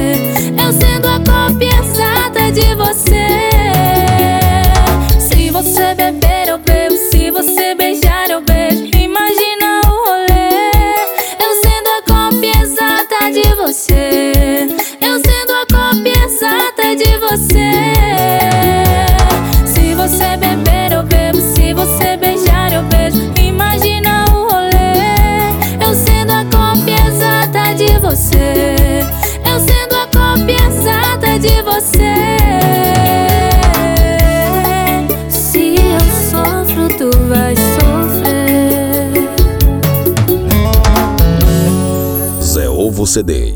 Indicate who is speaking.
Speaker 1: Eu sendo a cópia exata de você. Se você beber eu bebo, se você beijar eu beijo. Imagina o rolê, eu sendo a cópia exata de você. Eu sendo a cópia exata de você. Se você beber eu bebo, se você beijar eu beijo. Imagina o rolê, eu sendo a cópia exata de você. Eu sendo a cópia exata de você. Se eu sofro, tu vai sofrer.
Speaker 2: Zé Ovo CD.